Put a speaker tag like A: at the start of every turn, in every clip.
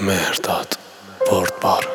A: مهرداد بردبار.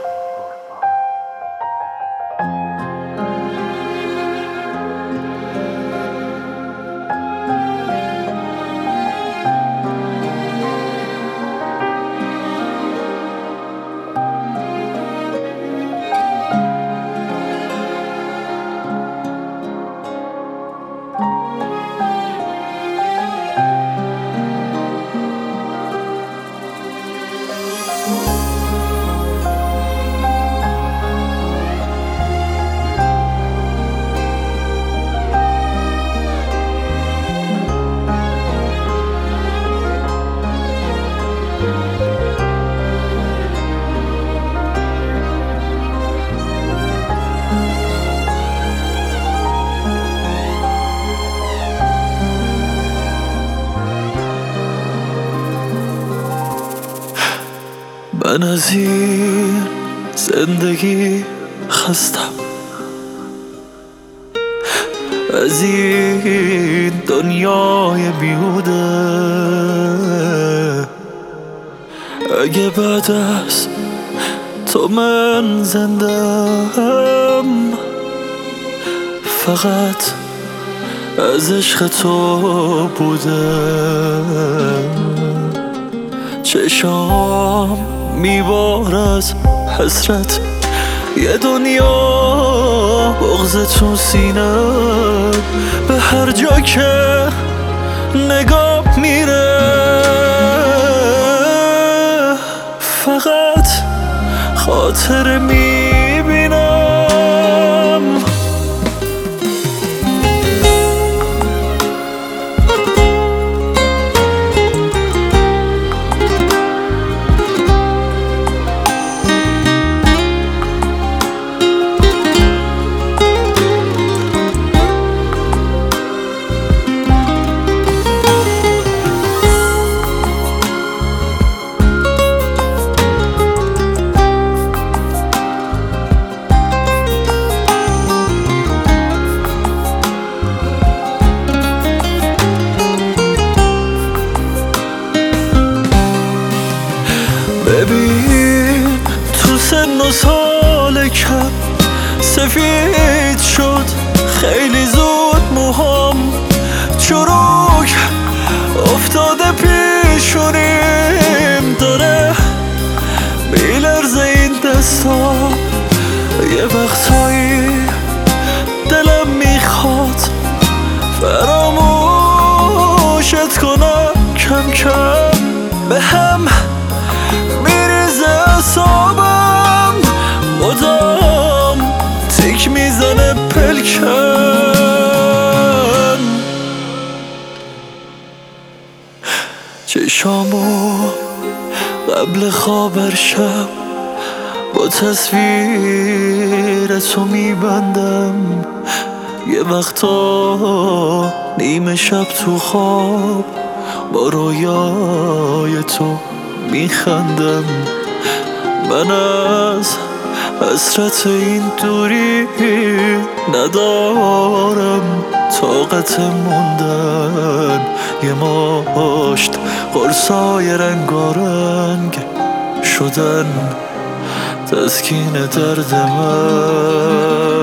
B: من از این زندگی خستم، از این دنیای بیهوده. اگه بعد از تو من زندم، فقط از عشق تو بوده. چشام میبار از حسرت، یه دنیا بغض تو سینه. به هر جا که نگاه میره، فقط خاطر میبینم. ببین تو سن و سال کم سفید شد خیلی زود موهام، چروک افتاده پیشونیم، داره میلرزه این دستا. یه وقتایی دلم میخواد فراموشت کنم، کم کم به هم میریزه اعصابم، مدام تیک میزنه پلکم. چشامو قبل خواب هر شب با تصویر تو میبندم. یه وقتا نیمه شب تو خواب با رویای تو میخندم. من از حسرت این دوری ندارم طاقت موندن. یه مشت قرصای رنگارنگ شدن تسکین درد من.